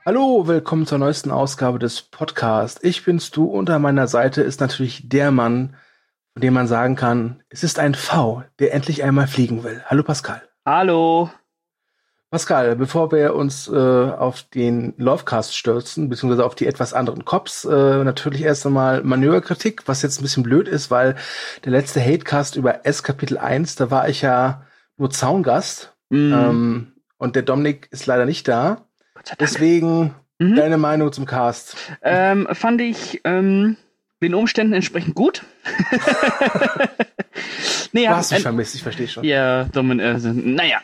Hallo, willkommen zur neuesten Ausgabe des Podcasts. Ich bin's du und an meiner Seite ist natürlich der Mann, von dem man sagen kann, es ist ein V, der endlich einmal fliegen will. Hallo Pascal. Hallo. Pascal, bevor wir uns auf den Lovecast stürzen, beziehungsweise auf die etwas anderen Cops, natürlich erst einmal Manöverkritik, was jetzt ein bisschen blöd ist, weil der letzte Hatecast über S Kapitel 1, da war ich ja nur Zaungast und der Dominik ist leider nicht da. Deswegen deine Meinung zum Cast. Fand ich den Umständen entsprechend gut. Nee, du hast mich vermisst, ich verstehe schon. Ja, naja.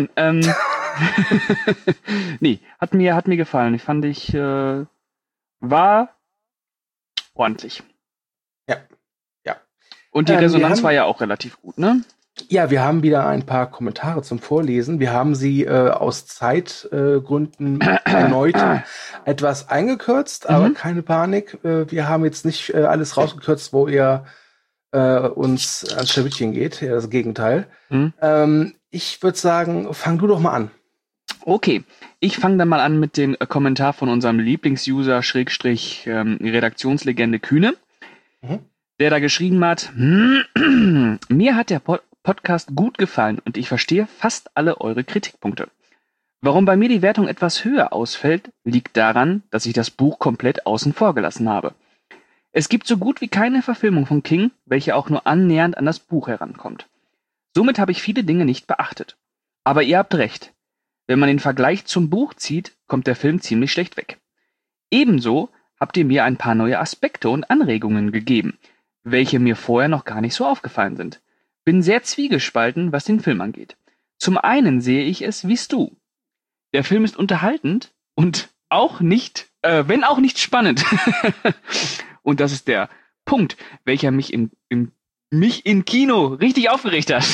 Nee, hat mir gefallen. Ich fand war ordentlich. Ja. Und die Resonanz war ja auch relativ gut, ne? Ja, wir haben wieder ein paar Kommentare zum Vorlesen. Wir haben sie aus Zeitgründen erneut etwas eingekürzt, aber keine Panik. Wir haben jetzt nicht alles rausgekürzt, wo ihr uns ans Schlawittchen geht. Ja, das Gegenteil. Ich würde sagen, fang du doch mal an. Okay, ich fange dann mal an mit dem Kommentar von unserem Lieblingsuser Redaktionslegende Kühne, der da geschrieben hat, mir hat der Podcast gut gefallen und ich verstehe fast alle eure Kritikpunkte. Warum bei mir die Wertung etwas höher ausfällt, liegt daran, dass ich das Buch komplett außen vor gelassen habe. Es gibt so gut wie keine Verfilmung von King, welche auch nur annähernd an das Buch herankommt. Somit habe ich viele Dinge nicht beachtet. Aber ihr habt recht. Wenn man den Vergleich zum Buch zieht, kommt der Film ziemlich schlecht weg. Ebenso habt ihr mir ein paar neue Aspekte und Anregungen gegeben, welche mir vorher noch gar nicht so aufgefallen sind. Bin sehr zwiegespalten, was den Film angeht. Zum einen sehe ich es wie du. Der Film ist unterhaltend und auch nicht, wenn auch nicht spannend. Und das ist der Punkt, welcher mich im Kino richtig aufgeregt hat.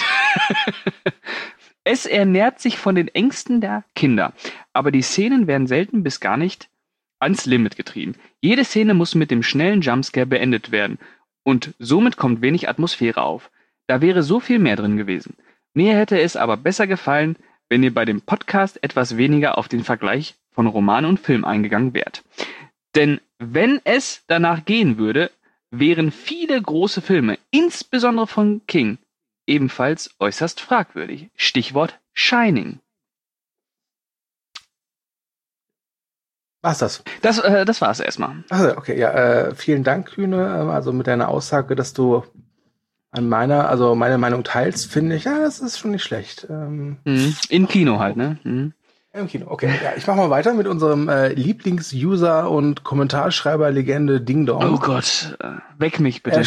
Es ernährt sich von den Ängsten der Kinder, aber die Szenen werden selten bis gar nicht ans Limit getrieben. Jede Szene muss mit dem schnellen Jumpscare beendet werden und somit kommt wenig Atmosphäre auf. Da wäre so viel mehr drin gewesen. Mir hätte es aber besser gefallen, wenn ihr bei dem Podcast etwas weniger auf den Vergleich von Roman und Film eingegangen wärt. Denn wenn es danach gehen würde, wären viele große Filme, insbesondere von King, ebenfalls äußerst fragwürdig. Stichwort Shining. Was das? Das war's erstmal. Also, okay, ja, vielen Dank, Kühne. Also mit deiner Aussage, dass du meine Meinung teilst, finde ich, ja, das ist schon nicht schlecht. Im Kino halt, ne? Im Kino, okay. Ja, ich mache mal weiter mit unserem Lieblings-User und Kommentarschreiber-Legende Ding Dong. Oh Gott, weck mich bitte.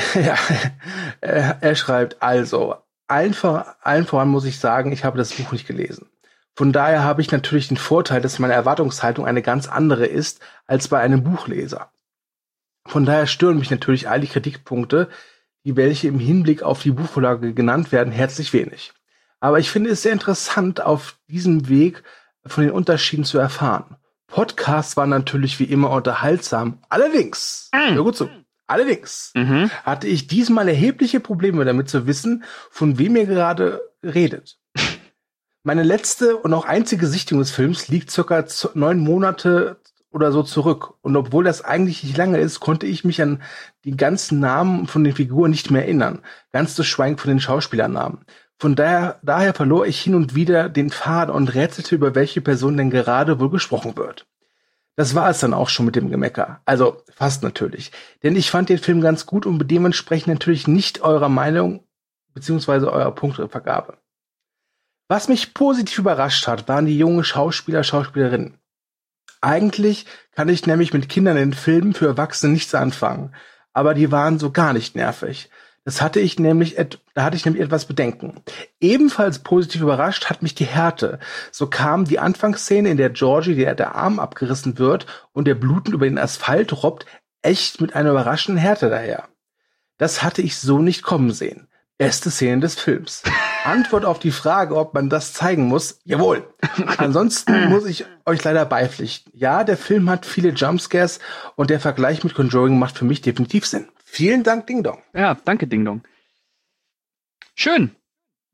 Er schreibt, also, allen voran muss ich sagen, ich habe das Buch nicht gelesen. Von daher habe ich natürlich den Vorteil, dass meine Erwartungshaltung eine ganz andere ist als bei einem Buchleser. Von daher stören mich natürlich all die Kritikpunkte, die welche im Hinblick auf die Buchvorlage genannt werden, herzlich wenig. Aber ich finde es sehr interessant, auf diesem Weg von den Unterschieden zu erfahren. Podcasts waren natürlich wie immer unterhaltsam. Allerdings, hör gut zu, hatte ich diesmal erhebliche Probleme damit zu wissen, von wem ihr gerade redet. Meine letzte und auch einzige Sichtung des Films liegt circa 9 Monate oder so zurück. Und obwohl das eigentlich nicht lange ist, konnte ich mich an die ganzen Namen von den Figuren nicht mehr erinnern. Ganz zu schweigen von den Schauspielernamen. Von daher verlor ich hin und wieder den Faden und rätselte, über welche Person denn gerade wohl gesprochen wird. Das war es dann auch schon mit dem Gemecker. Also fast natürlich. Denn ich fand den Film ganz gut und dementsprechend natürlich nicht eurer Meinung bzw. eurer Punktevergabe. Was mich positiv überrascht hat, waren die jungen Schauspielerinnen. Eigentlich kann ich nämlich mit Kindern in Filmen für Erwachsene nichts anfangen. Aber die waren so gar nicht nervig. Da hatte ich nämlich etwas Bedenken. Ebenfalls positiv überrascht hat mich die Härte. So kam die Anfangsszene, in der Georgie der Arm abgerissen wird und der blutend über den Asphalt robbt, echt mit einer überraschenden Härte daher. Das hatte ich so nicht kommen sehen. Beste Szene des Films. Antwort auf die Frage, ob man das zeigen muss, jawohl. Ansonsten muss ich euch leider beipflichten. Ja, der Film hat viele Jumpscares und der Vergleich mit Conjuring macht für mich definitiv Sinn. Vielen Dank, Ding Dong. Ja, danke, Ding Dong. Schön.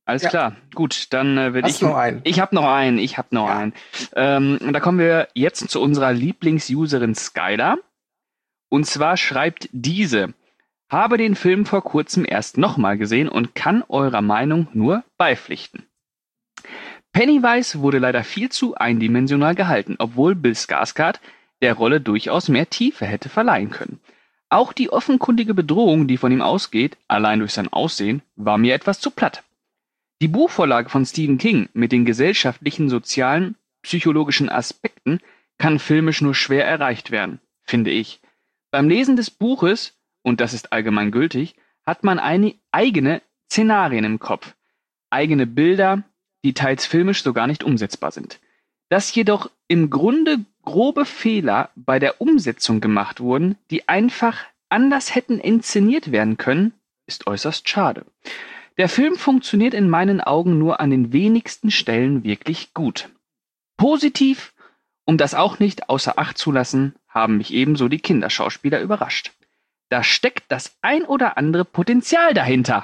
Alles klar. Gut, dann werde ich... noch einen? Ich habe noch einen. Und da kommen wir jetzt zu unserer Lieblingsuserin Skylar. Und zwar schreibt diese: Habe den Film vor kurzem erst nochmal gesehen und kann eurer Meinung nur beipflichten. Pennywise wurde leider viel zu eindimensional gehalten, obwohl Bill Skarsgård der Rolle durchaus mehr Tiefe hätte verleihen können. Auch die offenkundige Bedrohung, die von ihm ausgeht, allein durch sein Aussehen, war mir etwas zu platt. Die Buchvorlage von Stephen King mit den gesellschaftlichen, sozialen, psychologischen Aspekten kann filmisch nur schwer erreicht werden, finde ich. Beim Lesen des Buches, und das ist allgemein gültig, hat man eigene Szenarien im Kopf, eigene Bilder, die teils filmisch so gar nicht umsetzbar sind. Dass jedoch im Grunde grobe Fehler bei der Umsetzung gemacht wurden, die einfach anders hätten inszeniert werden können, ist äußerst schade. Der Film funktioniert in meinen Augen nur an den wenigsten Stellen wirklich gut. Positiv, um das auch nicht außer Acht zu lassen, haben mich ebenso die Kinderschauspieler überrascht. Da steckt das ein oder andere Potenzial dahinter.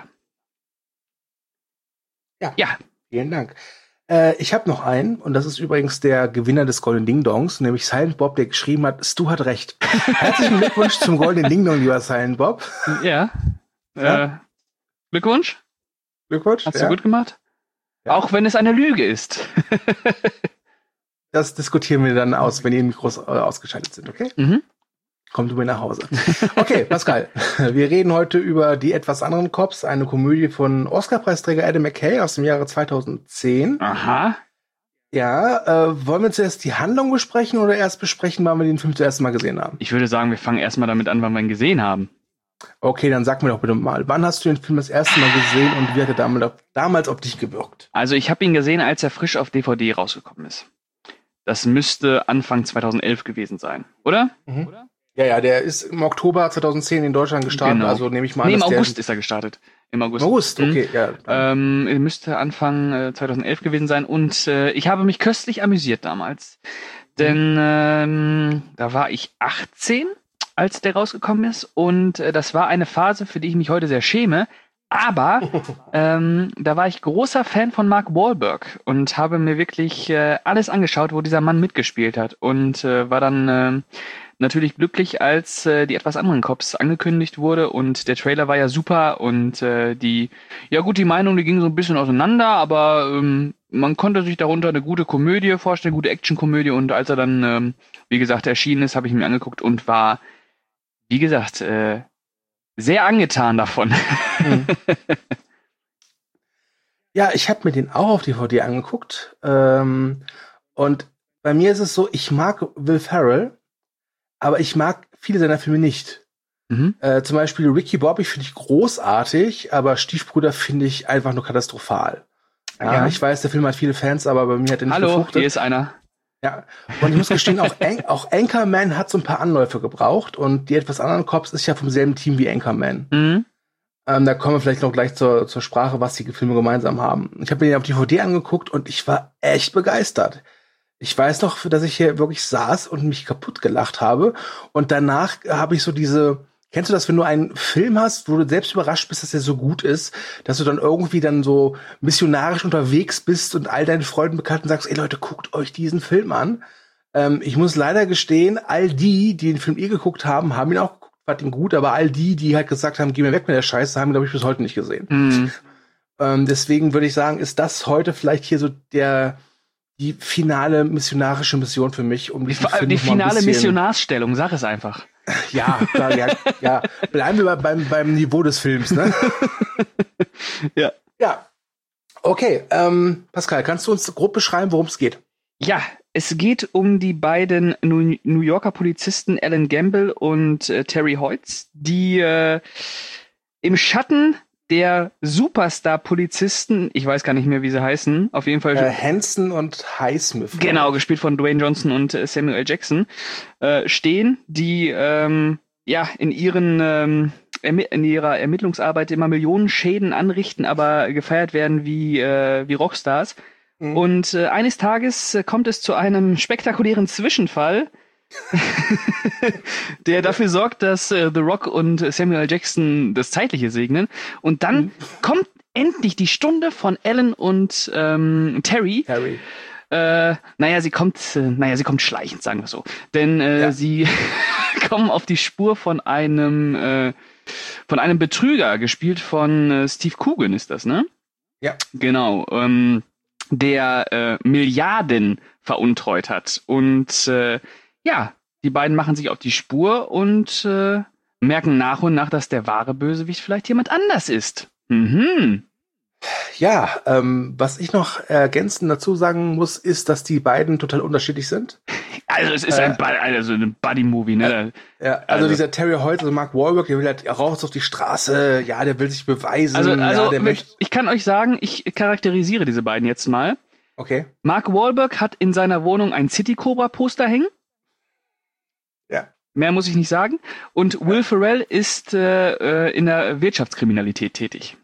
Ja. Vielen Dank. Ich habe noch einen, und das ist übrigens der Gewinner des Golden Ding Dongs, nämlich Silent Bob, der geschrieben hat, Stu hat recht. Herzlichen Glückwunsch zum Golden Ding Dong, lieber Silent Bob. Ja. Glückwunsch. Hast du gut gemacht? Ja. Auch wenn es eine Lüge ist. Das diskutieren wir dann aus, wenn die Mikros ausgeschaltet sind, okay? Mhm. Kommt du mir nach Hause. Okay, Pascal, wir reden heute über Die etwas anderen Cops, eine Komödie von Oscar-Preisträger Adam McKay aus dem Jahre 2010. Aha. Ja, wollen wir zuerst die Handlung besprechen oder erst besprechen, wann wir den Film zuerst mal gesehen haben? Ich würde sagen, wir fangen erstmal damit an, wann wir ihn gesehen haben. Okay, dann sag mir doch bitte mal, wann hast du den Film das erste Mal gesehen und wie hat er damals auf dich gewirkt? Also ich habe ihn gesehen, als er frisch auf DVD rausgekommen ist. Das müsste Anfang 2011 gewesen sein, oder? Mhm. Ja, der ist im Oktober 2010 in Deutschland gestartet, genau. Also nehme ich mal an, im August ist er gestartet. Im August, okay, ja. Müsste Anfang 2011 gewesen sein und ich habe mich köstlich amüsiert damals. Denn da war ich 18, als der rausgekommen ist und das war eine Phase, für die ich mich heute sehr schäme. Aber da war ich großer Fan von Mark Wahlberg und habe mir wirklich alles angeschaut, wo dieser Mann mitgespielt hat und war dann natürlich glücklich, als die etwas anderen Cops angekündigt wurde und der Trailer war ja super und die Meinung, die ging so ein bisschen auseinander, aber man konnte sich darunter eine gute Komödie vorstellen, gute Actionkomödie und als er dann, wie gesagt, erschienen ist, habe ich mir angeguckt und war, wie gesagt, sehr angetan davon. Mhm. Ja, ich habe mir den auch auf DVD angeguckt und bei mir ist es so, ich mag Will Ferrell, aber ich mag viele seiner Filme nicht. Mhm. Zum Beispiel Ricky Bobby finde ich großartig, aber Stiefbrüder finde ich einfach nur katastrophal. Ja, ich weiß, der Film hat viele Fans, aber bei mir hat er nicht gefruchtet. Hallo, hier ist einer. Ja, und ich muss gestehen, auch Anchorman hat so ein paar Anläufe gebraucht und Die etwas anderen Cops ist ja vom selben Team wie Anchorman. Mhm. Da kommen wir vielleicht noch gleich zur Sprache, was die Filme gemeinsam haben. Ich habe mir den auf DVD angeguckt und ich war echt begeistert. Ich weiß noch, dass ich hier wirklich saß und mich kaputt gelacht habe. Und danach habe ich so kennst du das, wenn du einen Film hast, wo du selbst überrascht bist, dass der so gut ist, dass du dann irgendwie dann so missionarisch unterwegs bist und all deinen Freunden, Bekannten sagst, ey Leute, guckt euch diesen Film an. Ich muss leider gestehen, all die den Film geguckt haben, haben ihn auch geguckt, fanden ihn gut, aber all die halt gesagt haben, geh mir weg mit der Scheiße, haben ihn, glaube ich, bis heute nicht gesehen. Mhm. Deswegen würde ich sagen, ist das heute vielleicht hier so die finale missionarische Mission für mich, um die finale Missionarsstellung, sag es einfach. Ja, klar, ja. Bleiben wir beim Niveau des Films, ne? Ja. Ja. Okay, Pascal, kannst du uns grob beschreiben, worum es geht? Ja, es geht um die beiden New Yorker Polizisten Alan Gamble und Terry Hoyts, die im Schatten der Superstar-Polizisten, ich weiß gar nicht mehr, wie sie heißen, auf jeden Fall Hanson und Highsmith. Genau, gespielt von Dwayne Johnson und Samuel L. Jackson, stehen, die in ihrer Ermittlungsarbeit immer Millionen Schäden anrichten, aber gefeiert werden wie Rockstars. Mhm. Und eines Tages kommt es zu einem spektakulären Zwischenfall, der dafür sorgt, dass The Rock und Samuel L. Jackson das Zeitliche segnen. Und dann kommt endlich die Stunde von Ellen und Terry. Sie kommt schleichend, sagen wir so. Denn sie kommen auf die Spur von einem Betrüger, gespielt von Steve Coogan ist das, ne? Ja. Genau. Der Milliarden veruntreut hat. Und die beiden machen sich auf die Spur und merken nach und nach, dass der wahre Bösewicht vielleicht jemand anders ist. Ja, was ich noch ergänzend dazu sagen muss, ist, dass die beiden total unterschiedlich sind. Also es ist ein Buddy-Movie, ne? Also dieser Terry Hoyt, also Mark Wahlberg, der will halt raus auf die Straße, der will sich beweisen. Ich kann euch sagen, ich charakterisiere diese beiden jetzt mal. Okay. Mark Wahlberg hat in seiner Wohnung ein City Cobra Poster hängen. Ja. Mehr muss ich nicht sagen. Und Will Ferrell ist in der Wirtschaftskriminalität tätig.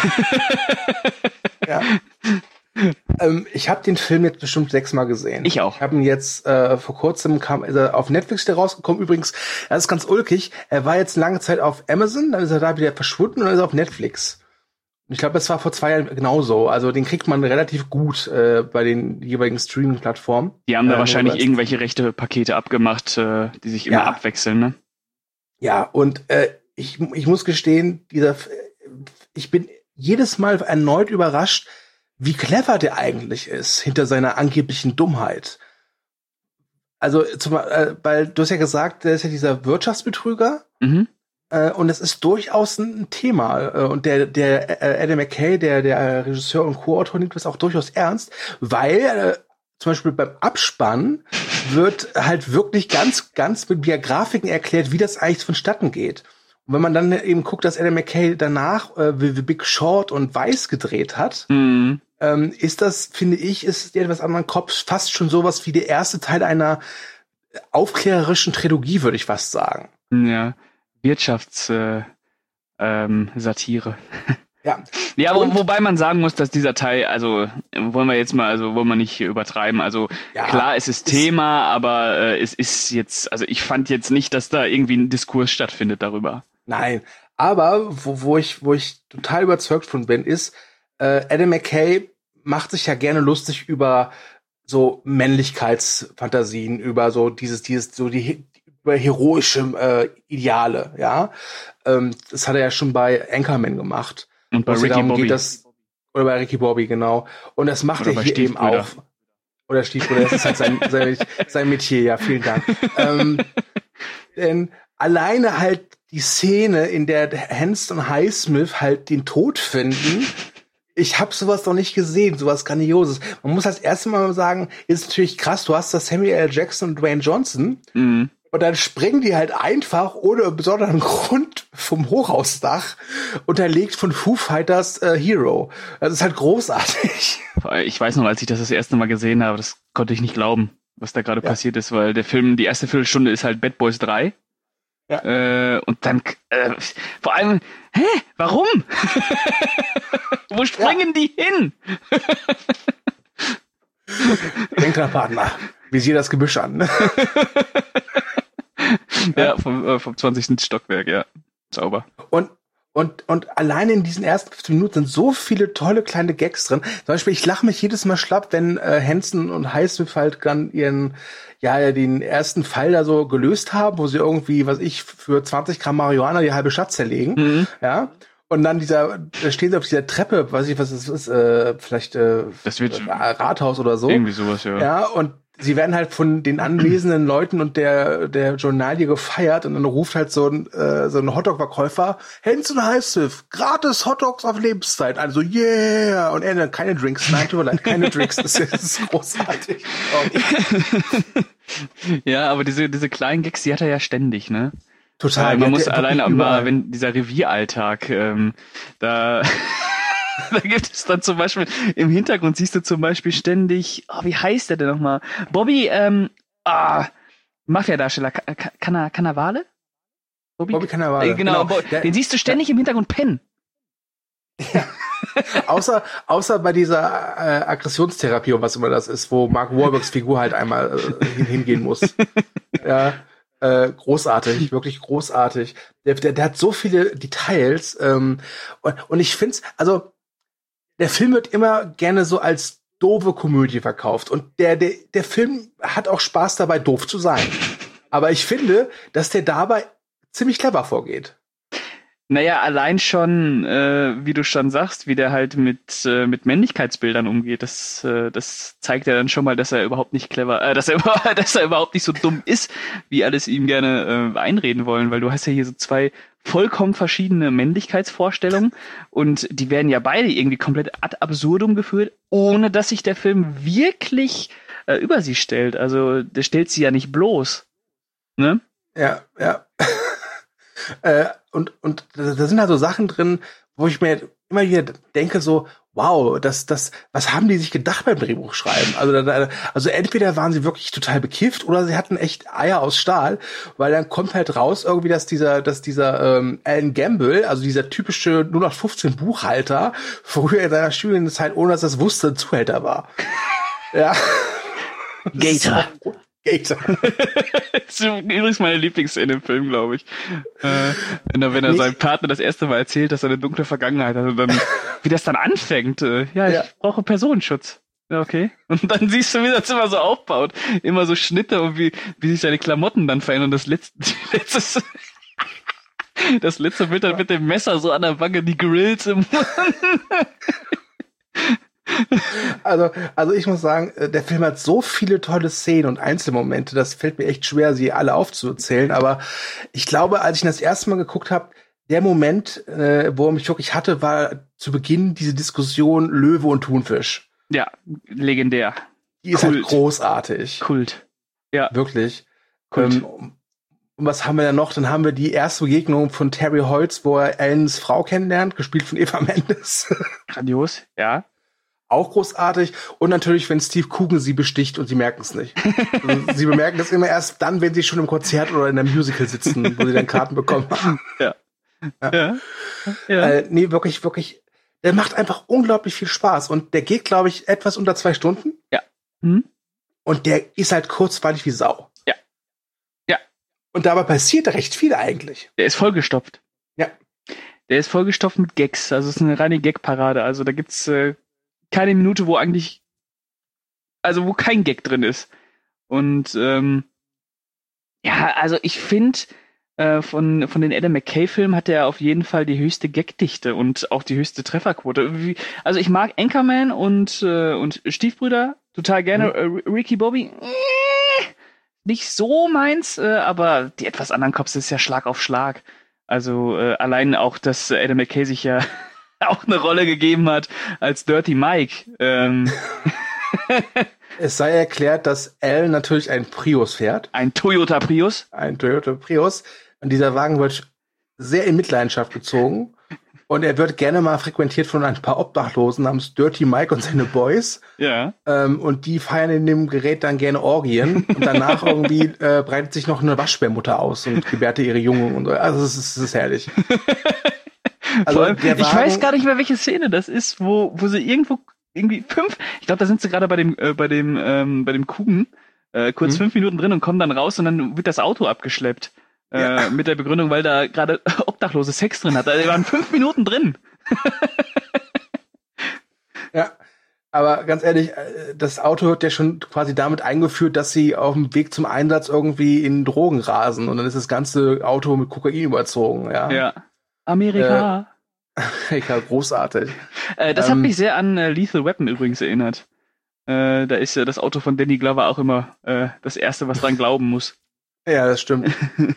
Ja. Ich habe den Film jetzt bestimmt 6-mal gesehen. Ich auch. Ich habe ihn jetzt vor kurzem ist er auf Netflix rausgekommen. Übrigens, das ist ganz ulkig. Er war jetzt lange Zeit auf Amazon, dann ist er da wieder verschwunden und dann ist er auf Netflix. Ich glaube, das war vor 2 Jahren genauso. Also den kriegt man relativ gut bei den jeweiligen Streaming-Plattformen. Die haben da wahrscheinlich irgendwelche rechte Pakete abgemacht, die sich immer abwechseln, ne? Ja, und ich muss gestehen, ich bin jedes Mal erneut überrascht, wie clever der eigentlich ist hinter seiner angeblichen Dummheit. Also, weil du hast ja gesagt, der ist ja dieser Wirtschaftsbetrüger. Mhm. Und es ist durchaus ein Thema. Und der Adam McKay, der Regisseur und Co-Autor, nimmt das auch durchaus ernst, weil zum Beispiel beim Abspann wird halt wirklich ganz, ganz mit Grafiken erklärt, wie das eigentlich vonstatten geht. Und wenn man dann eben guckt, dass Adam McKay danach The Big Short und Vice gedreht hat, ist das, finde ich, ist der etwas anderen Kopf fast schon sowas wie der erste Teil einer aufklärerischen Trilogie, würde ich fast sagen. Ja. Wirtschaftssatire. Ja. Ja, wobei man sagen muss, dass dieser Teil, also wollen wir nicht übertreiben. Also klar, es ist Thema, aber es ist jetzt, also ich fand jetzt nicht, dass da irgendwie ein Diskurs stattfindet darüber. Nein, aber wo ich total überzeugt von bin, ist, Adam McKay macht sich ja gerne lustig über so Männlichkeitsfantasien, über so über heroische Ideale, ja. Das hat er ja schon bei Anchorman gemacht. Und bei Ricky Bobby. Oder bei Ricky Bobby, genau. Und das macht er hier eben auch. Oder Stiefbruder, das ist halt sein Metier, ja, vielen Dank. Denn alleine halt die Szene, in der Hanson und Highsmith halt den Tod finden, ich habe sowas noch nicht gesehen, sowas Grandioses. Man muss als erstes Mal sagen, ist natürlich krass, du hast da Samuel L. Jackson und Dwayne Johnson, und dann springen die halt einfach ohne besonderen Grund vom Hochhausdach, unterlegt von Foo Fighters Hero. Das ist halt großartig. Ich weiß noch, als ich das erste Mal gesehen habe, das konnte ich nicht glauben, was da gerade passiert ist, weil der Film, die erste Viertelstunde ist halt Bad Boys 3. Ja. Und dann, vor allem, warum? Wo springen die hin? Denk dran, Partner. Visier das Gebüsch an. Ja, vom 20. Stockwerk, ja. Sauber. Und allein in diesen ersten 15 Minuten sind so viele tolle kleine Gags drin. Zum Beispiel, ich lache mich jedes Mal schlapp, wenn Hanson und Highsmith halt dann den ersten Fall da so gelöst haben, wo sie irgendwie, für 20 Gramm Marihuana die halbe Stadt zerlegen. Ja. Und dann da stehen sie auf dieser Treppe, weiß ich, was das ist, vielleicht das wird Rathaus oder so. Irgendwie sowas, ja. Ja, und sie werden halt von den anwesenden Leuten und der Journalie gefeiert, und dann ruft halt so ein Hotdog-Verkäufer, Hanson Highsmith, gratis Hotdogs auf Lebenszeit. Also, yeah! Und er dann keine Drinks. Nein, tut mir leid, keine Drinks. Das ist großartig. Ja, aber diese kleinen Gags, die hat er ja ständig, ne? Total. Man muss alleine mal, wenn dieser Revieralltag, da gibt es dann zum Beispiel, im Hintergrund siehst du zum Beispiel ständig, wie heißt der denn nochmal? Bobby, Mafia-Darsteller, Cannavale? Bobby Cannavale. Genau. Den siehst du ständig im Hintergrund pennen. Ja. außer bei dieser Aggressionstherapie, und was immer das ist, wo Mark Wahlbergs Figur halt einmal hingehen muss. Ja. Großartig, wirklich großartig. Der hat so viele Details, und ich find's, also der Film wird immer gerne so als doofe Komödie verkauft. Und der Film hat auch Spaß dabei, doof zu sein. Aber ich finde, dass der dabei ziemlich clever vorgeht. Naja, allein schon, wie du schon sagst, wie der halt mit Männlichkeitsbildern umgeht, das zeigt ja dann schon mal, dass er überhaupt nicht clever, dass er überhaupt nicht so dumm ist, wie alles ihm gerne einreden wollen, weil du hast ja hier so zwei vollkommen verschiedene Männlichkeitsvorstellungen und die werden ja beide irgendwie komplett ad absurdum geführt, ohne dass sich der Film wirklich über sie stellt. Also der stellt sie ja nicht bloß, ne? Ja. Und da sind halt so Sachen drin, wo ich mir immer wieder denke, so, wow, was haben die sich gedacht beim Drehbuchschreiben? Also entweder waren sie wirklich total bekifft oder sie hatten echt Eier aus Stahl, weil dann kommt halt raus irgendwie, dass dieser Alan Gamble, also dieser typische 0815 Buchhalter, früher in seiner Studienzeit, ohne dass er es wusste, ein Zuhälter war. Ja. Gator. Das ist übrigens meine Lieblingsszene im Film, glaube ich. Wenn er seinem Partner das erste Mal erzählt, dass er eine dunkle Vergangenheit hat und dann, wie das dann anfängt. Ich brauche Personenschutz. Ja, okay. Und dann siehst du, wie das immer so aufbaut. Immer so Schnitte und wie sich seine Klamotten dann verändern. Das letzte Bild dann mit dem Messer so an der Wange, die Grills im Mund. Also ich muss sagen, der Film hat so viele tolle Szenen und Einzelmomente, das fällt mir echt schwer, sie alle aufzuzählen, aber ich glaube, als ich das erste Mal geguckt habe, der Moment, wo er mich wirklich hatte, war zu Beginn diese Diskussion Löwe und Thunfisch. Ja, legendär. Die ist halt großartig. Kult. Ja. Wirklich. Und was haben wir dann noch? Dann haben wir die erste Begegnung von Terry Holtz, wo er Allens Frau kennenlernt, gespielt von Eva Mendes. Grandios, ja. Auch großartig. Und natürlich, wenn Steve Coogan sie besticht und sie merken es nicht. Also, sie bemerken das immer erst dann, wenn sie schon im Konzert oder in einem Musical sitzen, wo sie dann Karten bekommen haben. Ja. Nee, wirklich. Der macht einfach unglaublich viel Spaß. Und der geht, glaube ich, etwas unter 2 Stunden. Ja. Und der ist halt kurzweilig wie Sau. Ja. Und dabei passiert recht viel eigentlich. Der ist vollgestopft. Ja. Der ist vollgestopft mit Gags. Also es ist eine reine Gag-Parade. Also da gibt's keine Minute, wo kein Gag drin ist. Und also ich finde, von den Adam McKay-Filmen hat er auf jeden Fall die höchste Gagdichte und auch die höchste Trefferquote. Also ich mag Anchorman und Stiefbrüder total gerne. Ricky Bobby nicht so meins, aber die etwas anderen Cops ist ja Schlag auf Schlag. Also allein auch, dass Adam McKay sich ja auch eine Rolle gegeben hat als Dirty Mike. Es sei erklärt, dass Al natürlich einen Prius fährt. Ein Toyota Prius. Und dieser Wagen wird sehr in Mitleidenschaft gezogen. Und er wird gerne mal frequentiert von ein paar Obdachlosen namens Dirty Mike und seine Boys. Ja. Und die feiern in dem Gerät dann gerne Orgien. Und danach irgendwie breitet sich noch eine Waschbärmutter aus und gebärt ihre Jungen. Und so. Also es ist herrlich. Also allem, ich weiß gar nicht mehr, welche Szene das ist, wo sie irgendwie 5, ich glaube, da sind sie gerade bei dem Kuchen, kurz 5 Minuten drin und kommen dann raus und dann wird das Auto abgeschleppt. Mit der Begründung, weil da gerade obdachlose Sex drin hat. Da waren 5 Minuten drin. Ja, aber ganz ehrlich, das Auto wird ja schon quasi damit eingeführt, dass sie auf dem Weg zum Einsatz irgendwie in Drogen rasen und dann ist das ganze Auto mit Kokain überzogen. Ja. Amerika. Ja, großartig. Das hat mich sehr an Lethal Weapon übrigens erinnert. Da ist ja das Auto von Danny Glover auch immer das Erste, was dran glauben muss. Ja, das stimmt.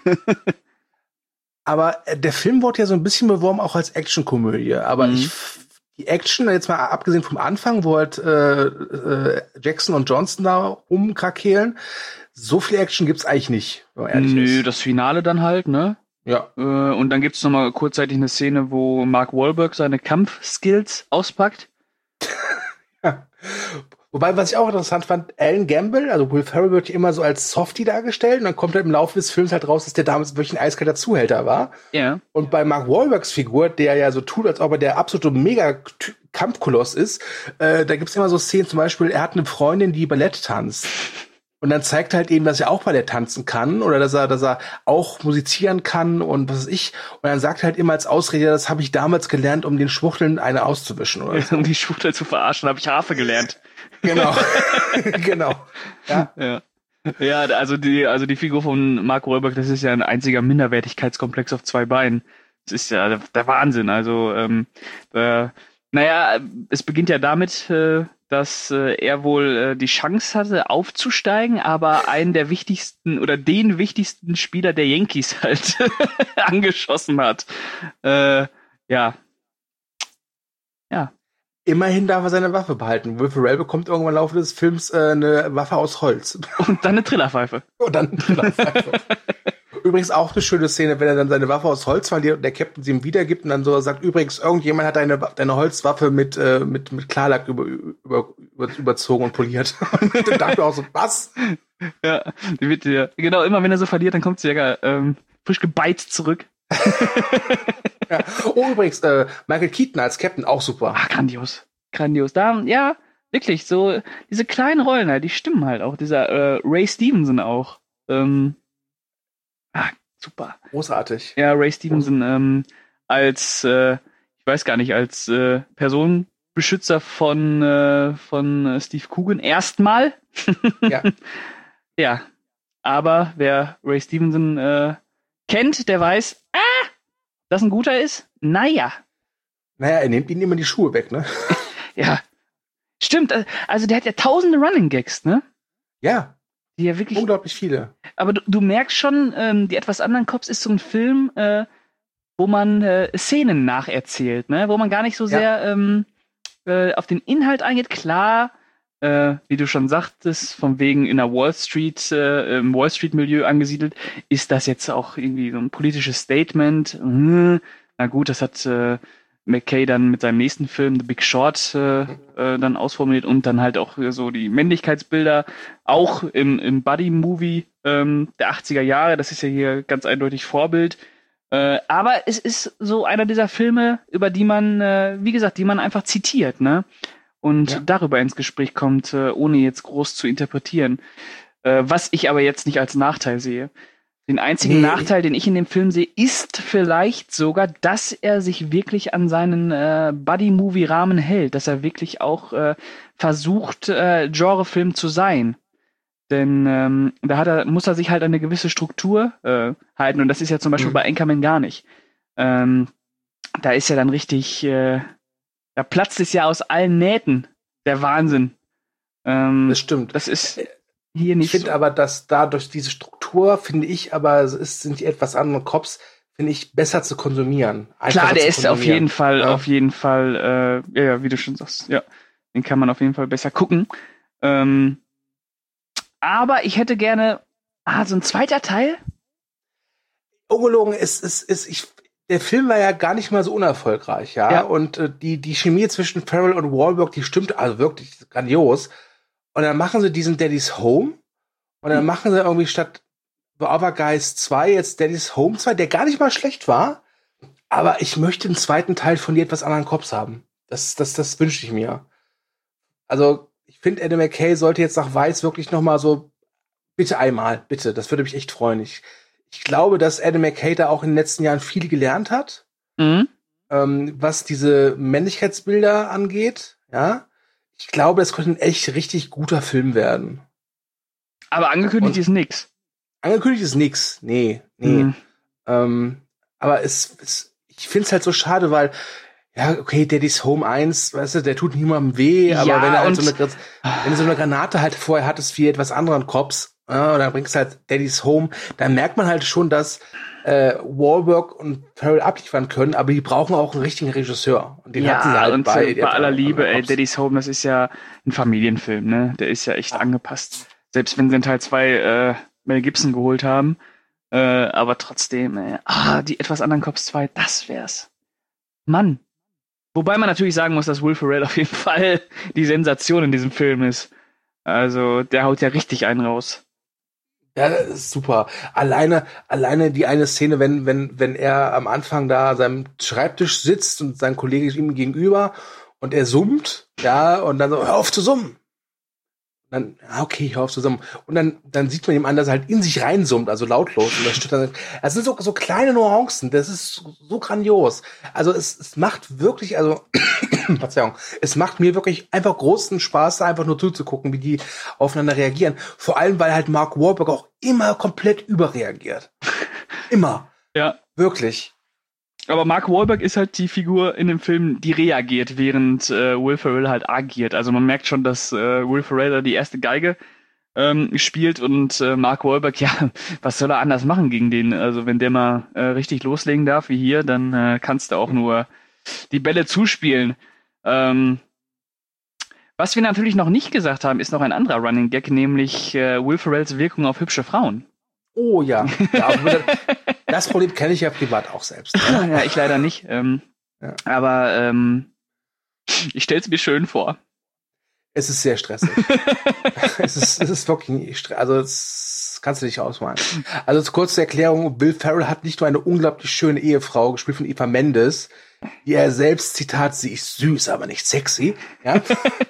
Aber der Film wurde ja so ein bisschen beworben auch als Actionkomödie. Aber die Action, jetzt mal abgesehen vom Anfang, wo halt Jackson und Johnson da rumkrakehlen, so viel Action gibt's eigentlich nicht, wenn man ehrlich ist. Das Finale dann halt, ne? Ja. Und dann gibt's noch mal kurzzeitig eine Szene, wo Mark Wahlberg seine Kampfskills auspackt. Ja. Wobei, was ich auch interessant fand, Alan Gamble, also Will Ferrell, wird immer so als Softie dargestellt und dann kommt halt im Laufe des Films halt raus, dass der damals wirklich ein eiskalter Zuhälter war. Ja. Und bei Mark Wahlbergs Figur, der ja so tut, als ob er der absolute Mega-Kampfkoloss ist, da gibt's immer so Szenen, zum Beispiel, er hat eine Freundin, die Ballett tanzt. Und dann zeigt er halt eben, dass er auch Ballett tanzen kann oder dass er auch musizieren kann und was weiß ich. Und dann sagt er halt immer als Ausrede, das habe ich damals gelernt, um den Schwuchteln eine auszuwischen. Oder so. Um die Schwuchtel zu verarschen, habe ich Harfe gelernt. Genau. Genau. Ja. Ja, also die Figur von Mark Wahlberg, das ist ja ein einziger Minderwertigkeitskomplex auf 2 Beinen. Das ist ja der Wahnsinn. Also, es beginnt ja damit, dass er wohl die Chance hatte, aufzusteigen, aber einen der wichtigsten oder den wichtigsten Spieler der Yankees halt angeschossen hat. Ja. Immerhin darf er seine Waffe behalten. Will Ferrell bekommt irgendwann im Laufe des Films eine Waffe aus Holz. Und dann eine Trillerpfeife. Übrigens auch eine schöne Szene, wenn er dann seine Waffe aus Holz verliert und der Captain sie ihm wiedergibt und dann so sagt, übrigens, irgendjemand hat deine Holzwaffe mit Klarlack überzogen und poliert. Und dann dachte ich auch so, was? Ja, die wird ja, genau, immer wenn er so verliert, dann kommt sie ja frisch gebeizt zurück. Ja. Oh, übrigens, Michael Keaton als Captain auch super. Ah, grandios. Da, ja, wirklich, so, diese kleinen Rollen halt, die stimmen halt auch. Dieser Ray Stevenson auch. Super. Großartig. Ja, Ray Stevenson als, ich weiß gar nicht, als Personenbeschützer von Steve Coogan erstmal. Ja. Ja, aber wer Ray Stevenson kennt, der weiß, dass ein guter ist? Naja, er nimmt ihnen immer die Schuhe weg, ne? Ja, stimmt. Also der hat ja tausende Running Gags, ne? Ja. Die ja wirklich unglaublich viele. Aber du merkst schon, die etwas anderen Cops ist so ein Film, wo man Szenen nacherzählt, ne? Wo man gar nicht so sehr auf den Inhalt eingeht. Klar, wie du schon sagtest, von wegen in der Wall Street, im Wall Street Milieu angesiedelt, ist das jetzt auch irgendwie so ein politisches Statement. Na gut, das hat McKay dann mit seinem nächsten Film The Big Short dann ausformuliert und dann halt auch so die Männlichkeitsbilder auch im Buddy-Movie der 80er Jahre, das ist ja hier ganz eindeutig Vorbild. Aber es ist so einer dieser Filme, über die man, wie gesagt, die man einfach zitiert, ne? Und darüber ins Gespräch kommt, ohne jetzt groß zu interpretieren. Was ich aber jetzt nicht als Nachteil sehe. Den einzigen Nachteil, den ich in dem Film sehe, ist vielleicht sogar, dass er sich wirklich an seinen Buddy-Movie-Rahmen hält, dass er wirklich auch versucht, Genrefilm zu sein. Denn muss er sich halt an eine gewisse Struktur halten und das ist ja zum Beispiel bei Anchorman gar nicht. Da ist ja dann richtig, da platzt es ja aus allen Nähten, der Wahnsinn. Das stimmt. Das ist hier nicht. Ich finde aber, dass dadurch diese Struktur, finde ich, aber sind die etwas anderen Cops, finde ich, besser zu konsumieren. Klar, der ist auf jeden Fall, ja, wie du schon sagst, ja, den kann man auf jeden Fall besser gucken. Aber ich hätte gerne, so ein zweiter Teil? Ungelogen, der Film war ja gar nicht mal so unerfolgreich, ja. Und die Chemie zwischen Ferrell und Wahlberg, die stimmt also wirklich grandios. Und dann machen sie diesen Daddy's Home und dann machen sie irgendwie statt The Other Guys 2 jetzt Daddy's Home 2, der gar nicht mal schlecht war. Aber ich möchte einen zweiten Teil von die etwas anderen Cops haben. Das wünsche ich mir. Also, ich finde, Adam McKay sollte jetzt nach Vice wirklich noch mal so, bitte einmal, bitte, das würde mich echt freuen. Ich glaube, dass Adam McKay da auch in den letzten Jahren viel gelernt hat, was diese Männlichkeitsbilder angeht, ja. Ich glaube, das könnte ein echt richtig guter Film werden. Aber angekündigt ist nix. Angekündigt ist nix, nee. Aber ich find's halt so schade, weil, ja, okay, Daddy's Home 1, weißt du, der tut niemandem weh, aber wenn er halt wenn du so eine Granate halt vorher hattest wie etwas anderen Cops, und dann bringst du halt Daddy's Home, dann merkt man halt schon, dass Wahlberg und Ferrell abliefern können, aber die brauchen auch einen richtigen Regisseur. Und den hatten sie halt und bei aller Liebe, Daddy's Home, das ist ja ein Familienfilm, ne? Der ist ja echt angepasst. Selbst wenn sie in Teil 2 Mel Gibson geholt haben, aber trotzdem, die etwas anderen Cops 2, das wär's. Mann. Wobei man natürlich sagen muss, dass Will Ferrell auf jeden Fall die Sensation in diesem Film ist. Also, der haut ja richtig einen raus. Ja, das ist super. Alleine die eine Szene, wenn er am Anfang da an seinem Schreibtisch sitzt und sein Kollege ist ihm gegenüber und er summt, ja, und dann so, hör auf zu summen. Dann, okay, ich hör auf zusammen. Und dann sieht man ihm an, dass er halt in sich reinsummt, also lautlos. Und das steht dann, es sind so kleine Nuancen, das ist so grandios. Also es macht wirklich, also, Verzeihung, es macht mir wirklich einfach großen Spaß, da einfach nur zuzugucken, wie die aufeinander reagieren. Vor allem, weil halt Mark Wahlberg auch immer komplett überreagiert. Immer. Ja. Wirklich. Aber Mark Wahlberg ist halt die Figur in dem Film, die reagiert, während Will Ferrell halt agiert. Also man merkt schon, dass Will Ferrell da die erste Geige spielt und Mark Wahlberg, ja, was soll er anders machen gegen den? Also wenn der mal richtig loslegen darf wie hier, dann kannst du auch nur die Bälle zuspielen. Was wir natürlich noch nicht gesagt haben, ist noch ein anderer Running Gag, nämlich Will Ferrells Wirkung auf hübsche Frauen. Oh ja. Das Problem kenne ich ja privat auch selbst. Ja, ich leider nicht. Ja. Aber ich stelle es mir schön vor. Es ist sehr stressig. es ist wirklich stressig. Also das kannst du nicht ausmalen. Also kurz zur Erklärung, Will Ferrell hat nicht nur eine unglaublich schöne Ehefrau, gespielt von Eva Mendes, die er selbst, Zitat, sie ist süß, aber nicht sexy. Ja?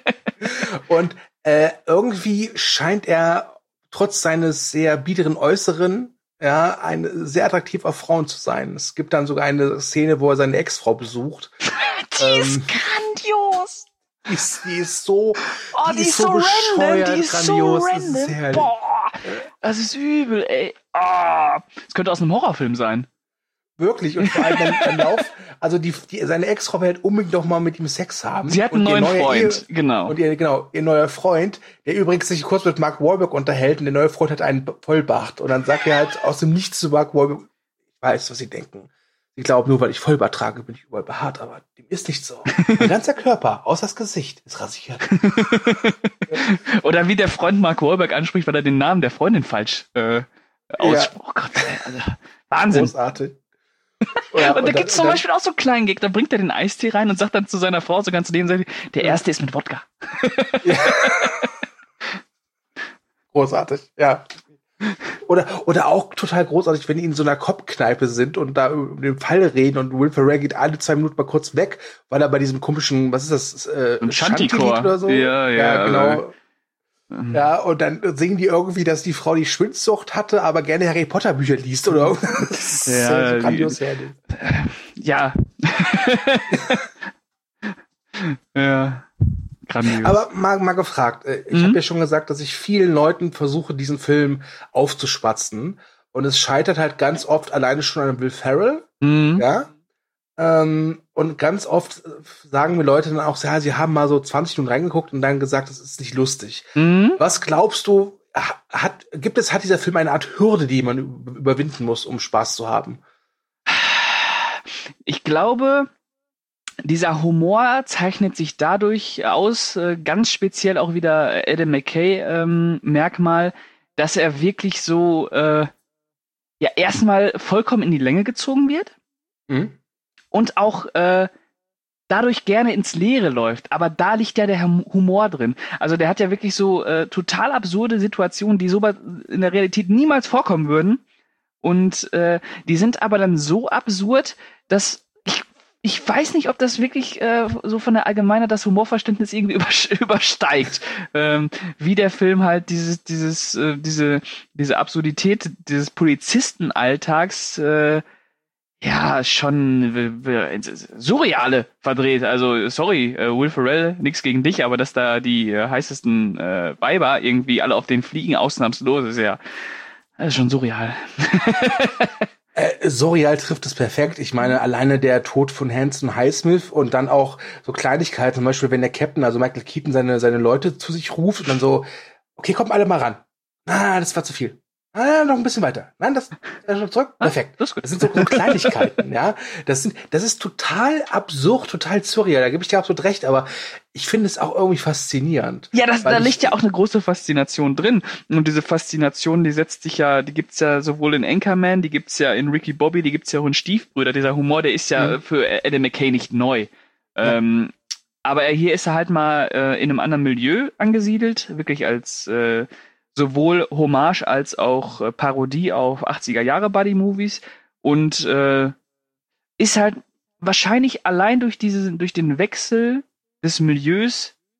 Und irgendwie scheint er trotz seines sehr biederen Äußeren ein sehr attraktiv auf Frauen zu sein. Es gibt dann sogar eine Szene, wo er seine Ex-Frau besucht. Die ist grandios. Die ist so bescheuert, die ist grandios. So random. Boah, das ist übel, ey. Das könnte aus einem Horrorfilm sein. Wirklich. Und vor allem dann Lauf, also seine Ex-Frau will halt unbedingt noch mal mit ihm Sex haben. Sie hat einen neuen Freund, genau. Und ihr neuer Freund, der übrigens sich kurz mit Mark Wahlberg unterhält, und der neue Freund hat einen Vollbart. Und dann sagt er halt aus dem Nichts zu Mark Wahlberg, ich weiß, was sie denken. Ich glaube, nur weil ich Vollbart trage, bin ich überall behaart, aber dem ist nicht so. Mein ganzer Körper, außer das Gesicht, ist rasiert. Oder wie der Freund Mark Wahlberg anspricht, weil er den Namen der Freundin falsch ausspricht. Ja. Oh Gott, also, Wahnsinn. Großartig. Ja, und da gibt's zum Beispiel auch so einen kleinen Gag, da bringt er den Eistee rein und sagt dann zu seiner Frau so ganz nebensächlich, der erste ist mit Wodka. Ja. Großartig, ja. Oder auch total großartig, wenn die in so einer Kopfkneipe sind und da über den Fall reden und Will Ferrell geht alle 2 Minuten mal kurz weg, weil er bei diesem komischen, was ist das, ein Shanty-Chor oder so? Ja, genau. Ja, und dann singen die irgendwie, dass die Frau die Schwindsucht hatte, aber gerne Harry Potter Bücher liest oder irgendwas. Ja, so grandios herrlich. Ja. Ja. Grandios. Aber mal gefragt, ich habe ja schon gesagt, dass ich vielen Leuten versuche, diesen Film aufzuschwatzen. Und es scheitert halt ganz oft alleine schon an Will Ferrell. Ja. Und ganz oft sagen mir Leute dann auch, ja, sie haben mal so 20 Minuten reingeguckt und dann gesagt, das ist nicht lustig. Was glaubst du, hat dieser Film eine Art Hürde, die man überwinden muss, um Spaß zu haben? Ich glaube, dieser Humor zeichnet sich dadurch aus, ganz speziell auch wieder Adam McKay Merkmal, dass er wirklich so erstmal vollkommen in die Länge gezogen wird. Und auch dadurch gerne ins Leere läuft. Aber da liegt ja der Humor drin. Also der hat ja wirklich so total absurde Situationen, die so in der Realität niemals vorkommen würden. Und die sind aber dann so absurd, dass ich weiß nicht, ob das wirklich so von der Allgemeinheit das Humorverständnis irgendwie übersteigt. Wie der Film halt diese Absurdität dieses Polizistenalltags schon surreale verdreht. Also, sorry, Will Ferrell, nix gegen dich, aber dass da die heißesten Weiber irgendwie alle auf den fliegen, ausnahmslos, ist ja schon surreal. Surreal trifft es perfekt. Ich meine, alleine der Tod von Hanson Highsmith und dann auch so Kleinigkeiten, zum Beispiel, wenn der Captain, also Michael Keaton, seine Leute zu sich ruft und dann so, okay, kommt alle mal ran. Das war zu viel. Noch ein bisschen weiter. Nein, das schon zurück. Perfekt. Das sind so Kleinigkeiten, ja. Das ist total absurd, total surreal. Da gebe ich dir absolut recht, aber ich finde es auch irgendwie faszinierend. Ja, da liegt ja auch eine große Faszination drin. Und diese Faszination, die gibt's ja sowohl in Anchorman, die gibt's ja in Ricky Bobby, die gibt's ja auch in Stiefbrüder. Dieser Humor, der ist ja für Adam McKay nicht neu. Ja. Aber hier ist er halt mal in einem anderen Milieu angesiedelt, wirklich als sowohl Hommage als auch Parodie auf 80er-Jahre-Buddy-Movies und ist halt wahrscheinlich allein durch den Wechsel des Milieus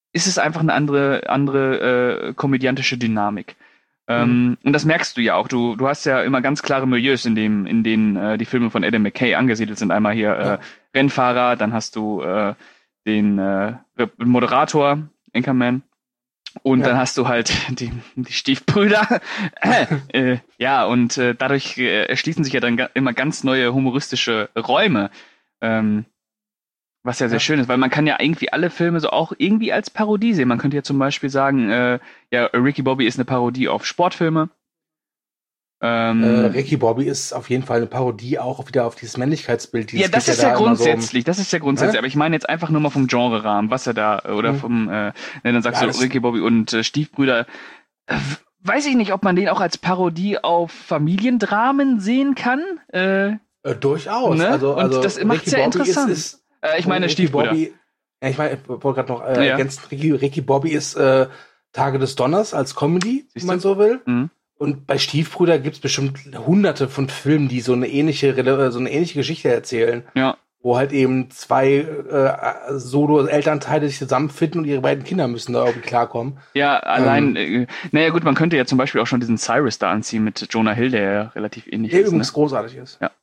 ist es einfach eine andere komödiantische Dynamik. Und das merkst du ja auch. Du hast ja immer ganz klare Milieus, in denen die Filme von Adam McKay angesiedelt sind. Einmal hier Rennfahrer, dann hast du den Moderator, Anchorman, und dann hast du halt die Stiefbrüder. Ja, und dadurch erschließen sich ja dann immer ganz neue humoristische Räume. Was ja sehr schön ist, weil man kann ja irgendwie alle Filme so auch irgendwie als Parodie sehen. Man könnte ja zum Beispiel sagen, Ricky Bobby ist eine Parodie auf Sportfilme. Ricky Bobby ist auf jeden Fall eine Parodie auch wieder auf dieses Männlichkeitsbild. Ja, das ist ja grundsätzlich, aber ich meine jetzt einfach nur mal vom Genre-Rahmen, was er da, oder dann sagst du Ricky Bobby und Stiefbrüder. Weiß ich nicht, ob man den auch als Parodie auf Familiendramen sehen kann. Durchaus. Ne? Also das macht es ja interessant. Ich meine Stiefbrüder. Ich wollte gerade noch ergänzen, Ricky Bobby ist Tage des Donners als Comedy, wenn man so will. Mhm. Und bei Stiefbrüder gibt's bestimmt hunderte von Filmen, die so eine ähnliche Geschichte erzählen. Ja. Wo halt eben zwei Solo-Elternteile sich zusammenfinden und ihre beiden Kinder müssen da irgendwie klarkommen. Ja, allein, naja gut, man könnte ja zum Beispiel auch schon diesen Cyrus da anziehen mit Jonah Hill, der ja relativ ähnlich ist. Der übrigens großartig ist. Ja.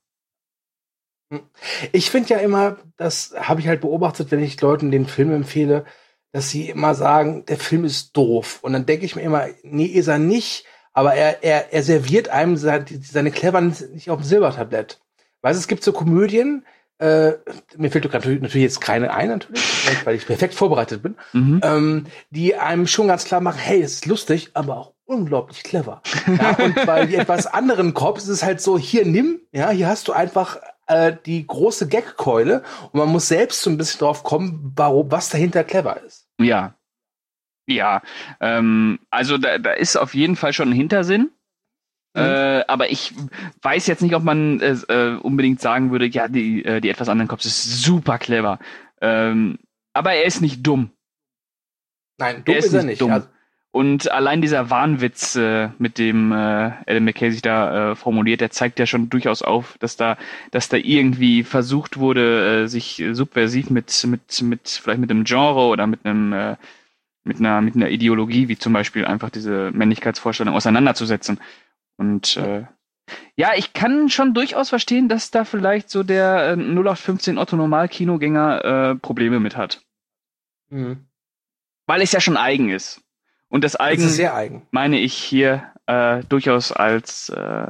Ich finde ja immer, das habe ich halt beobachtet, wenn ich Leuten den Film empfehle, dass sie immer sagen, der Film ist doof. Und dann denke ich mir immer, nee, ist er nicht, aber er serviert einem seine Cleverness nicht auf dem Silbertablett. Weißt du, es gibt so Komödien, mir fällt natürlich jetzt keine ein, natürlich, weil ich perfekt vorbereitet bin, die einem schon ganz klar machen, hey, es ist lustig, aber auch unglaublich clever. Ja, und bei die etwas anderen Cops ist es halt so, hier hier hast du einfach die große Gagkeule und man muss selbst so ein bisschen drauf kommen, was dahinter clever ist. Ja. Ja, also da ist auf jeden Fall schon ein Hintersinn. Aber ich weiß jetzt nicht, ob man unbedingt sagen würde, ja, die etwas anderen Cops ist super clever. Aber er ist nicht dumm. Nein, dumm ist er nicht. Dumm. Also und allein dieser Wahnwitz, mit dem Adam McKay sich da formuliert, der zeigt ja schon durchaus auf, dass da irgendwie versucht wurde, sich subversiv mit vielleicht mit einem Genre oder mit einer Ideologie, wie zum Beispiel einfach diese Männlichkeitsvorstellung auseinanderzusetzen. Und ja, ich kann schon durchaus verstehen, dass da vielleicht so der 0815 Otto-Normal-Kinogänger Probleme mit hat. Mhm. Weil es ja schon eigen ist. Und das Eigen, sehr eigen, meine ich hier durchaus als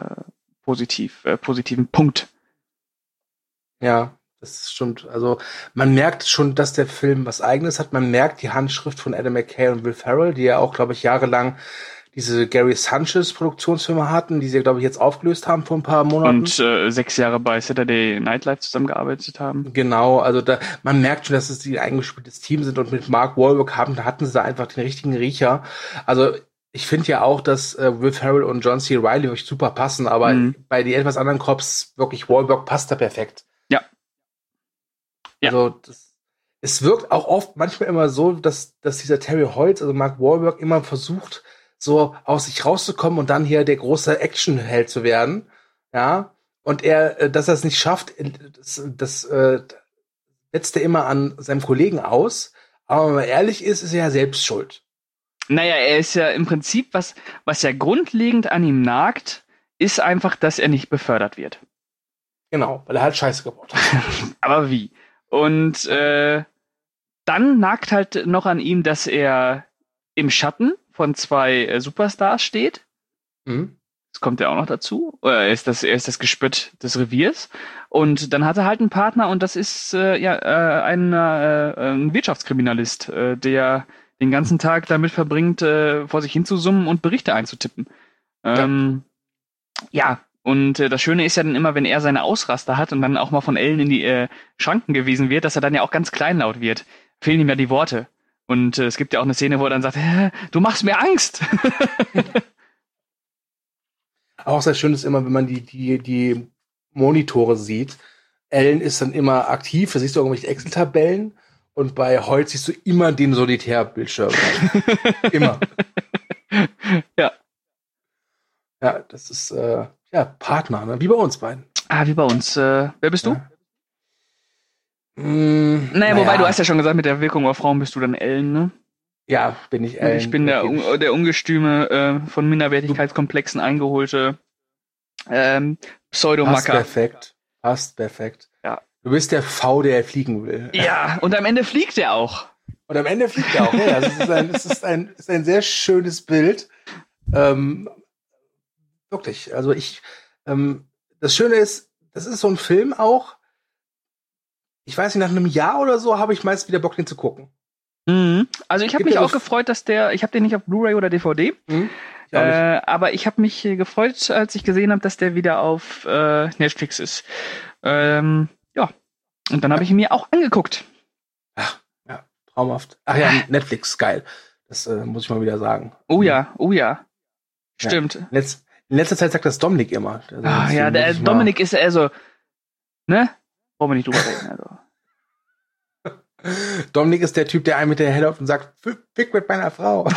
positiven Punkt. Ja, das stimmt. Also man merkt schon, dass der Film was Eigenes hat. Man merkt die Handschrift von Adam McKay und Will Ferrell, die ja auch, glaube ich, jahrelang diese Gary Sanchez Produktionsfirma hatten, die sie, glaube ich, jetzt aufgelöst haben vor ein paar Monaten. Und 6 Jahre bei Saturday Night Live zusammengearbeitet haben. Genau, also man merkt schon, dass es ein eingespieltes Team sind und mit Mark Wahlberg hatten sie da einfach den richtigen Riecher. Also ich finde ja auch, dass Will Ferrell und John C. Reilly wirklich super passen, aber bei den etwas anderen Cops wirklich Wahlberg passt da perfekt. Ja. Also es wirkt auch oft manchmal immer so, dass dieser Terry Holtz, also Mark Wahlberg, immer versucht, so aus sich rauszukommen und dann hier der große Actionheld zu werden, ja, und dass er es nicht schafft, das setzt er immer an seinem Kollegen aus, aber wenn man ehrlich ist er ja selbst schuld. Naja, er ist ja im Prinzip, was ja grundlegend an ihm nagt, ist einfach, dass er nicht befördert wird. Genau, weil er halt Scheiße gebaut hat. Aber wie? Und dann nagt halt noch an ihm, dass er im Schatten von 2 Superstars steht. Mhm. Das kommt ja auch noch dazu. Er ist das Gespött des Reviers. Und dann hat er halt einen Partner und das ist ein Wirtschaftskriminalist, der den ganzen Tag damit verbringt, vor sich hinzusummen und Berichte einzutippen. Ja, und das Schöne ist ja dann immer, wenn er seine Ausraster hat und dann auch mal von Ellen in die Schranken gewiesen wird, dass er dann ja auch ganz kleinlaut wird. Fehlen ihm ja die Worte. Und es gibt ja auch eine Szene, wo er dann sagt, du machst mir Angst. Auch sehr schön ist immer, wenn man die Monitore sieht. Ellen ist dann immer aktiv, da siehst du irgendwelche Excel-Tabellen und bei Holtz siehst du immer den Solitärbildschirm. Immer. Ja. Ja, das ist Partner, ne? Wie bei uns beiden. Wie bei uns. Wer bist du? Wobei, du hast ja schon gesagt, mit der Wirkung auf Frauen bist du dann Ellen, ne? Ja, bin ich. Und ich bin der ungestüme, von Minderwertigkeitskomplexen eingeholte Pseudomacker. Passt perfekt. Ja. Du bist der V, der fliegen will. Ja, und am Ende fliegt er auch. Und am Ende fliegt er auch. Ja, es ist ein sehr schönes Bild. Wirklich. Also das Schöne ist, das ist so ein Film auch. Ich weiß nicht, nach einem Jahr oder so habe ich meist wieder Bock, den zu gucken. Mhm. Also ich habe mich auch gefreut, ich habe den nicht auf Blu-ray oder DVD, aber ich habe mich gefreut, als ich gesehen habe, dass der wieder auf Netflix ist. Ja, und dann habe ich ihn mir auch angeguckt. Ach, ja, traumhaft. Ach ja, Netflix, geil. Das muss ich mal wieder sagen. Oh ja. Stimmt. Ja. In letzter Zeit sagt das Dominik immer. Also, der Dominik ist also, ne? Brauchen wir nicht drüber reden, also. Dominik ist der Typ, der einen mit der Helle auf und sagt, fick mit meiner Frau.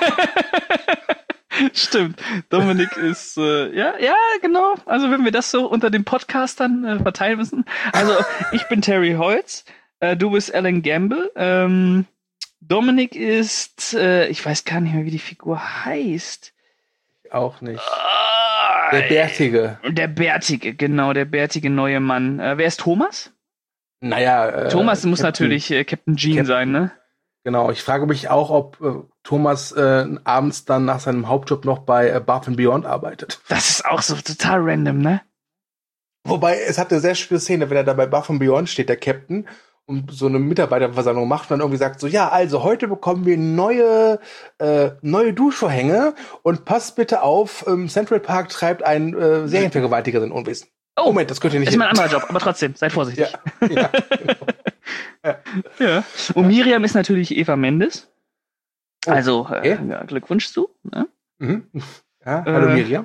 Stimmt. Dominik ist, ja, genau. Also wenn wir das so unter den Podcastern verteilen müssen. Also ich bin Terry Holz, du bist Alan Gamble. Dominik ist, ich weiß gar nicht mehr, wie die Figur heißt. Auch nicht. Der Bärtige. Der Bärtige, genau, der bärtige neue Mann. Wer ist Thomas? Naja, Thomas muss natürlich Captain Jean sein, ne? Genau, ich frage mich auch, ob Thomas abends dann nach seinem Hauptjob noch bei Above and Beyond arbeitet. Das ist auch so total random, ne? Wobei, es hat eine sehr schöne Szene, wenn er da bei Above and Beyond steht, der Captain, und so eine Mitarbeiterversammlung macht und dann irgendwie sagt so, ja, also heute bekommen wir neue Duschvorhänge und passt bitte auf, Central Park treibt ein Serienvergewaltiger in Unwesen. Oh, Moment, das könnt ihr nicht. Ist mein anderer Job, aber trotzdem, seid vorsichtig. Ja, genau. Ja. Und Miriam ist natürlich Eva Mendes. Also, ja, Glückwunsch zu. Ne? Mhm. Ja, hallo Miriam.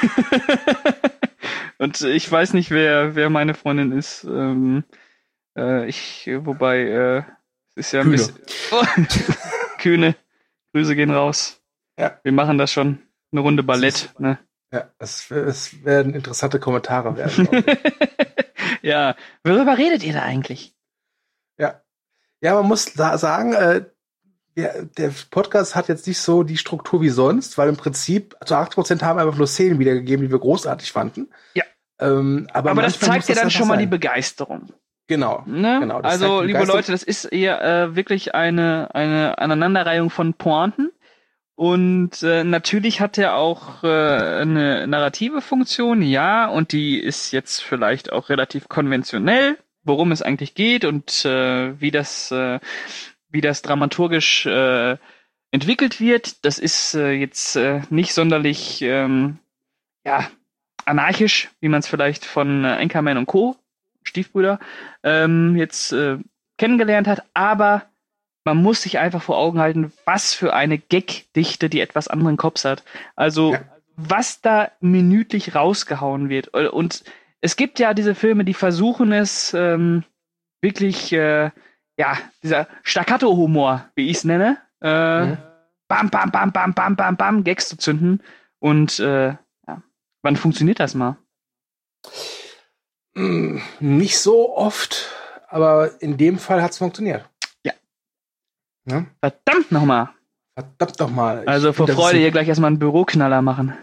Und ich weiß nicht, wer meine Freundin ist. Es ist ja ein bisschen... Kühne, Grüße gehen raus. Ja. Wir machen das schon. Eine Runde Ballett, ne? Ja, es werden interessante Kommentare werden. Ja, worüber redet ihr da eigentlich? Ja, man muss sagen, der Podcast hat jetzt nicht so die Struktur wie sonst, weil im Prinzip zu 80% haben wir einfach nur Szenen wiedergegeben, die wir großartig fanden. Ja. Aber das zeigt dir dann schon mal die Begeisterung. Genau. Ne? Genau, also, liebe Leute, das ist eher wirklich eine Aneinanderreihung von Pointen. Und natürlich hat er auch eine narrative Funktion, ja, und die ist jetzt vielleicht auch relativ konventionell, worum es eigentlich geht und wie das dramaturgisch entwickelt wird. Das ist jetzt nicht sonderlich anarchisch, wie man es vielleicht von Anchorman und Co., Stiefbrüder, jetzt kennengelernt hat, aber man muss sich einfach vor Augen halten, was für eine Gagdichte die etwas anderen Cops hat. Also, was da minütlich rausgehauen wird. Und es gibt ja diese Filme, die versuchen es wirklich, dieser Staccato-Humor, wie ich es nenne, bam, bam, bam, bam, bam, bam, bam, Gags zu zünden. Und wann funktioniert das mal? Nicht so oft, aber in dem Fall hat es funktioniert. Ja? Verdammt nochmal. Also vor Freude hier gleich erstmal einen Büroknaller machen.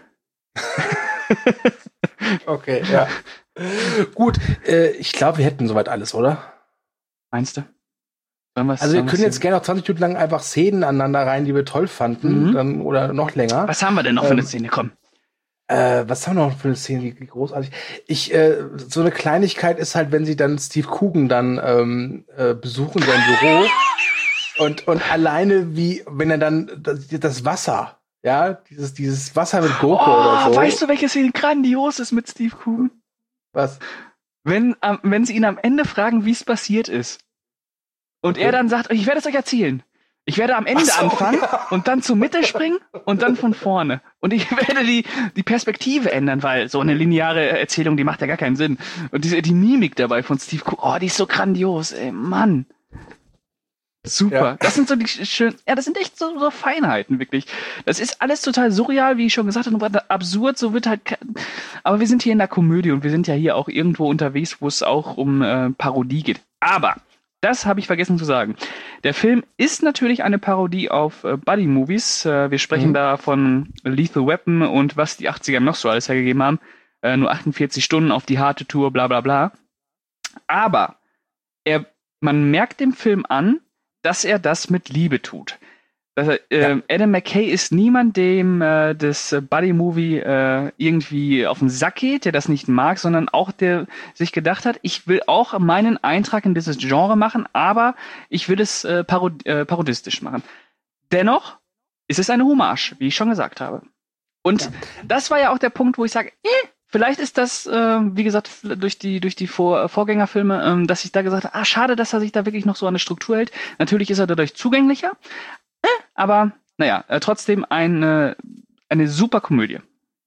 Okay, ja. Gut, ich glaube, wir hätten soweit alles, oder? Meinst du? Also wir können jetzt gerne noch 20 Minuten lang einfach Szenen aneinander rein, die wir toll fanden, dann, oder noch länger. Was haben wir denn noch für eine Szene? Komm. Was haben wir noch für eine Szene, wie großartig? So eine Kleinigkeit ist halt, wenn sie dann Steve Coogan dann besuchen, sein Büro. Und alleine wie, wenn er dann das Wasser, ja, dieses Wasser mit Gurke oder so. Weißt du, welche Szene grandios ist mit Steve Coogan? Was? Wenn sie ihn am Ende fragen, wie es passiert ist. Und er dann sagt, ich werde es euch erzählen. Ich werde am Ende anfangen und dann zur Mitte springen und dann von vorne. Und ich werde die Perspektive ändern, weil so eine lineare Erzählung, die macht ja gar keinen Sinn. Und die Mimik dabei von Steve Coogan, die ist so grandios, ey, Mann. Super. Ja. Das sind so die schönen, das sind echt so Feinheiten, wirklich. Das ist alles total surreal, wie ich schon gesagt habe, absurd, so wird halt, aber wir sind hier in der Komödie und wir sind ja hier auch irgendwo unterwegs, wo es auch um Parodie geht. Aber Das habe ich vergessen zu sagen. Der Film ist natürlich eine Parodie auf Buddy-Movies. Wir sprechen da von Lethal Weapon und was die 80er noch so alles hergegeben haben. Nur 48 Stunden auf die harte Tour, bla bla bla. Aber man merkt dem Film an, dass er das mit Liebe tut. Adam McKay ist niemand, dem das Buddy-Movie irgendwie auf den Sack geht, der das nicht mag, sondern auch der sich gedacht hat, ich will auch meinen Eintrag in dieses Genre machen, aber ich will es parodistisch machen. Dennoch ist es eine Hommage, wie ich schon gesagt habe. Und das war ja auch der Punkt, wo ich sage, vielleicht ist das, wie gesagt, durch die Vorgängerfilme, dass ich da gesagt habe, schade, dass er sich da wirklich noch so an eine Struktur hält. Natürlich ist er dadurch zugänglicher, aber naja, trotzdem eine super Komödie.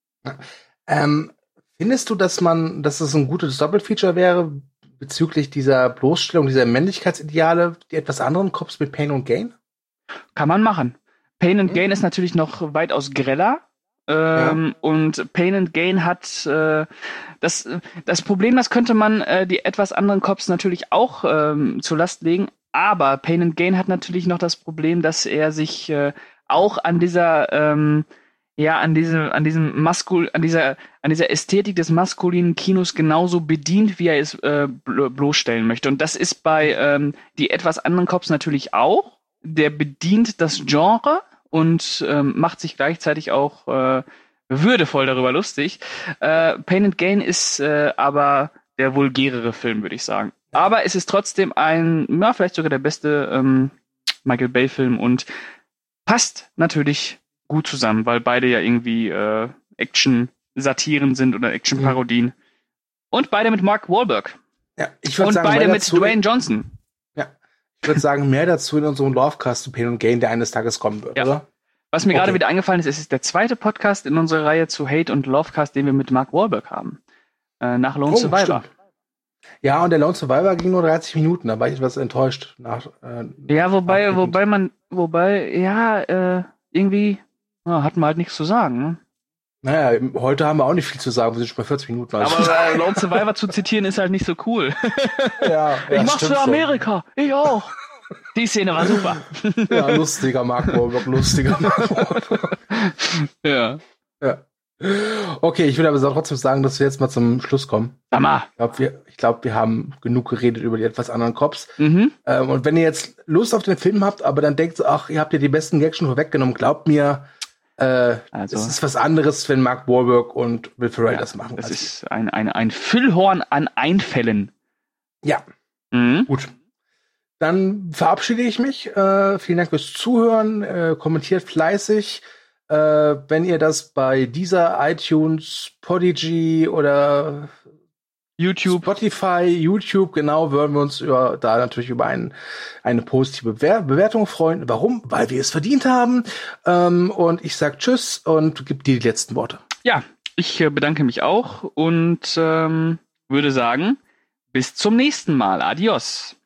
Findest du, dass es ein gutes Doppelfeature wäre bezüglich dieser Bloßstellung, dieser Männlichkeitsideale, die etwas anderen Cops mit Pain und Gain? Kann man machen. Pain and Gain ist natürlich noch weitaus greller. Und Pain and Gain hat das Problem, das könnte man die etwas anderen Cops natürlich auch zur Last legen, aber Pain and Gain hat natürlich noch das Problem, dass er sich auch an dieser an dieser Ästhetik des maskulinen Kinos genauso bedient, wie er es bloßstellen möchte. Und das ist bei die etwas anderen Cops natürlich auch. Der bedient das Genre und macht sich gleichzeitig auch würdevoll darüber lustig. Pain and Gain ist aber der vulgärere Film, würde ich sagen. Aber es ist trotzdem vielleicht sogar der beste Michael Bay-Film und passt natürlich gut zusammen, weil beide ja irgendwie Action-Satiren sind oder Action-Parodien. Und beide mit Mark Wahlberg. Ja, ich würde sagen, beide mit Dwayne Johnson. Ich würde sagen, mehr dazu in unserem Lovecast zu Pain and Gain, der eines Tages kommen wird, oder? Was mir gerade wieder eingefallen ist, es ist der zweite Podcast in unserer Reihe zu Hate und Lovecast, den wir mit Mark Wahlberg haben. Nach Lone Survivor. Stimmt. Ja, und der Lone Survivor ging nur 30 Minuten, da war ich etwas enttäuscht. Irgendwie hatten wir halt nichts zu sagen, ne? Naja, heute haben wir auch nicht viel zu sagen, wir sind schon bei 40 Minuten. Also. Aber Lone Survivor zu zitieren ist halt nicht so cool. Ich mach's für Amerika, schon. Ich auch. Die Szene war super. Ja, lustiger Mark Wahlberg, lustiger Mark Wahlberg. Ja. Okay, ich würde aber trotzdem sagen, dass wir jetzt mal zum Schluss kommen. Hammer. Ich glaube, wir haben genug geredet über die etwas anderen Cops. Und wenn ihr jetzt Lust auf den Film habt, aber dann denkt so, ihr habt ja die besten Gags schon vorweggenommen, glaubt mir, es ist was anderes, wenn Mark Wahlberg und Will Ferrell das machen. Das ist ein Füllhorn an Einfällen. Ja, gut. Dann verabschiede ich mich. Vielen Dank fürs Zuhören. Kommentiert fleißig. Wenn ihr das bei dieser iTunes, Podigy oder YouTube, Spotify, YouTube, genau, würden wir uns da natürlich über eine positive Bewertung freuen. Warum? Weil wir es verdient haben. Und ich sag Tschüss und gebe dir die letzten Worte. Ja, ich bedanke mich auch und würde sagen, bis zum nächsten Mal. Adios.